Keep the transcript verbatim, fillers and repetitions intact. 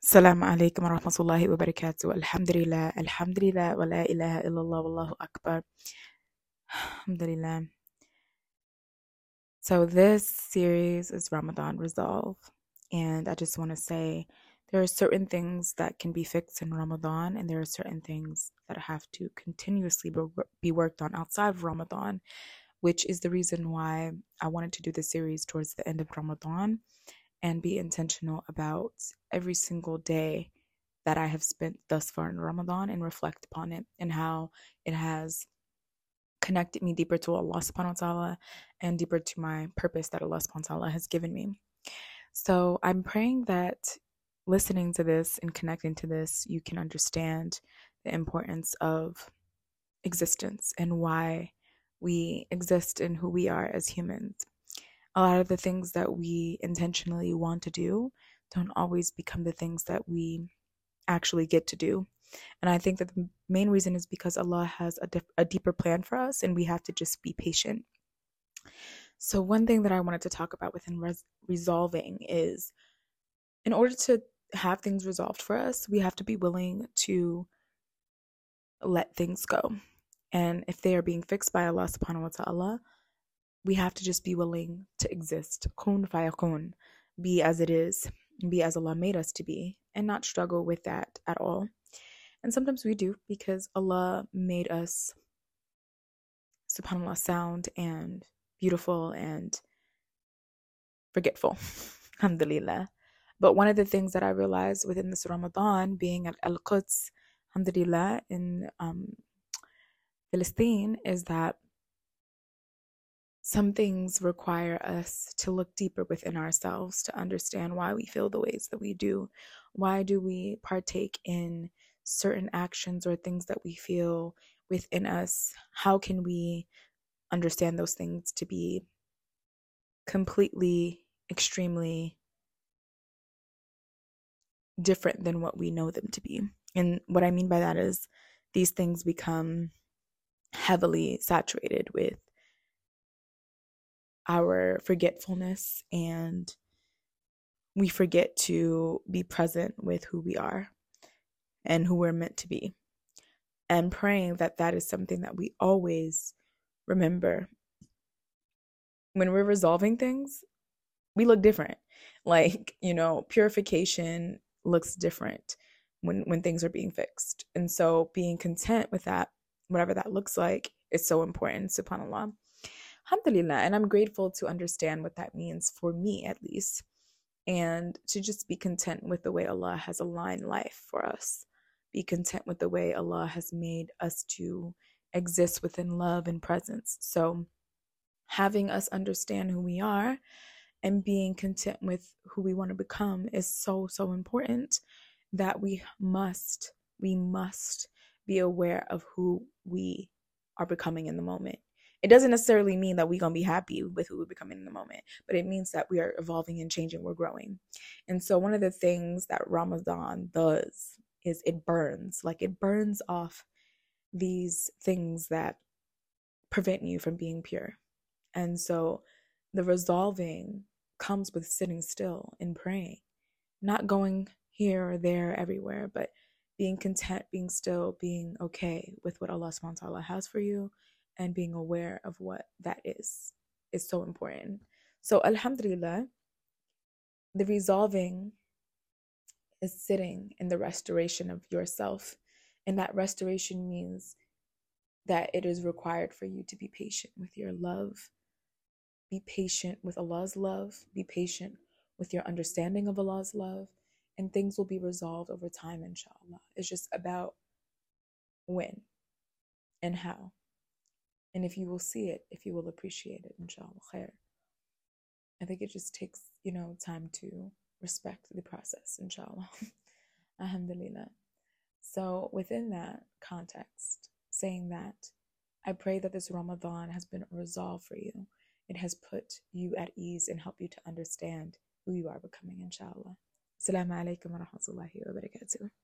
السلام عليكم ورحمة الله وبركاته. الحمد لله الحمد لله ولا إله إلا الله والله أكبر. Alhamdulillah. So this series is Ramadan Resolve, and I just want to say there are certain things that can be fixed in Ramadan, and there are certain things that have to continuously be worked on outside of Ramadan, which is the reason why I wanted to do the series towards the end of Ramadan and be intentional about every single day that I have spent thus far in Ramadan and reflect upon it and how it has connected me deeper to Allah subhanahu wa ta'ala and deeper to my purpose that Allah subhanahu wa ta'ala has given me. So I'm praying that listening to this and connecting to this, you can understand the importance of existence and why we exist and who we are as humans. A lot of the things that we intentionally want to do don't always become the things that we actually get to do. And I think that the main reason is because Allah has a, dif- a deeper plan for us, and we have to just be patient. So one thing that I wanted to talk about within res- resolving is, in order to have things resolved for us, we have to be willing to let things go. And if they are being fixed by Allah subhanahu wa ta'ala, we have to just be willing to exist. Kun fayakun. Be as it is. Be as Allah made us to be, and not struggle with that at all. And sometimes we do, because Allah made us, subhanAllah, sound and beautiful and forgetful. Alhamdulillah. But one of the things that I realized within this Ramadan, being at Al-Quds, alhamdulillah, in um, Palestine, is that some things require us to look deeper within ourselves to understand why we feel the ways that we do. Why do we partake in certain actions or things that we feel within us? How can we understand those things to be completely, extremely different than what we know them to be? And what I mean by that is these things become heavily saturated with our forgetfulness, and we forget to be present with who we are and who we're meant to be, and praying that that is something that we always remember. When we're resolving things, we look different. Like, you know, purification looks different when when things are being fixed. And so being content with that, whatever that looks like, is so important, subhanAllah. Alhamdulillah. And I'm grateful to understand what that means, for me at least, and to just be content with the way Allah has aligned life for us. Be content with the way Allah has made us to exist within love and presence. So having us understand who we are and being content with who we want to become is so, so important, that we must, we must be aware of who we are becoming in the moment. It doesn't necessarily mean that we're going to be happy with who we're becoming in the moment, but it means that we are evolving and changing, we're growing. And so one of the things that Ramadan does is it burns, like it burns off these things that prevent you from being pure. And so the resolving comes with sitting still and praying, not going here or there, everywhere, but being content, being still, being okay with what Allah subhanahu wa ta'ala has for you, and being aware of what that is, is so important. So alhamdulillah, the resolving is sitting in the restoration of yourself. And that restoration means that it is required for you to be patient with your love. Be patient with Allah's love. Be patient with your understanding of Allah's love. And things will be resolved over time, inshallah. It's just about when and how. And if you will see it, if you will appreciate it, inshallah, khair. I think it just takes, you know, time to respect the process, inshallah. Alhamdulillah. So within that context, saying that, I pray that this Ramadan has been a resolve for you. It has put you at ease and helped you to understand who you are becoming, inshallah. Assalamu alaikum wa rahmatullahi wa barakatuh.